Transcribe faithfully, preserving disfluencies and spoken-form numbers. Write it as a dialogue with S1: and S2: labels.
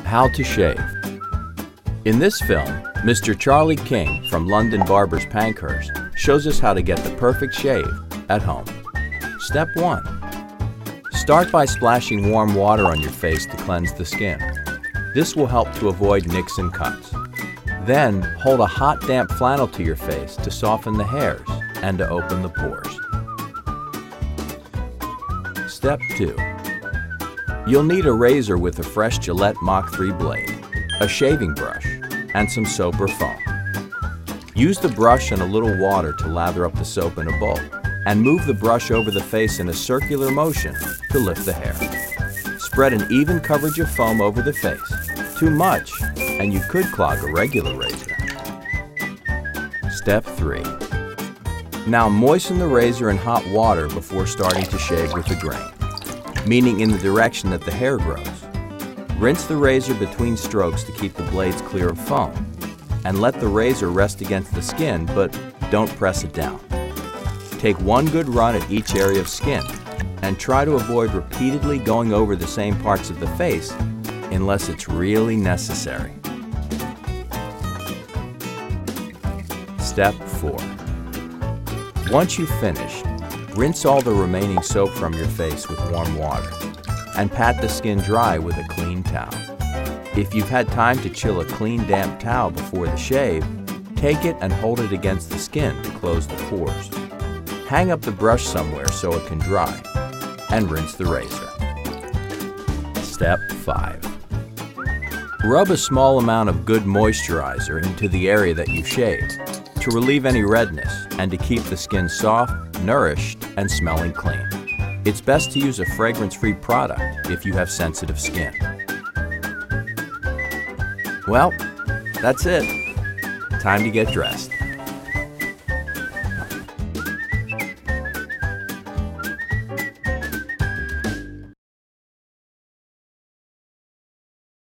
S1: How to shave. In this film, Mister Charlie King from London Barbers Pankhurst shows us how to get the perfect shave at home. Step one. Start by splashing warm water on your face to cleanse the skin. This will help to avoid nicks and cuts. Then, hold a hot, damp flannel to your face to soften the hairs and to open the pores. Step two. You'll need a razor with a fresh Gillette Mach three blade, a shaving brush, and some soap or foam. Use the brush and a little water to lather up the soap in a bowl, and move the brush over the face in a circular motion to lift the hair. Spread an even coverage of foam over the face. Too much, and you could clog a regular razor. Step three. Now moisten the razor in hot water before starting to shave with the grain, meaning in the direction that the hair grows. Rinse the razor between strokes to keep the blades clear of foam, and let the razor rest against the skin, but don't press it down. Take one good run at each area of skin, and try to avoid repeatedly going over the same parts of the face unless it's really necessary. Step four. Once you've finished, rinse all the remaining soap from your face with warm water and pat the skin dry with a clean towel. If you've had time to chill a clean, damp towel before the shave, take it and hold it against the skin to close the pores. Hang up the brush somewhere so it can dry, and rinse the razor. Step five. Rub a small amount of good moisturizer into the area that you shaved to relieve any redness and to keep the skin soft, nourished, and smelling clean. It's best to use a fragrance-free product if you have sensitive skin. Well, that's it. Time to get dressed.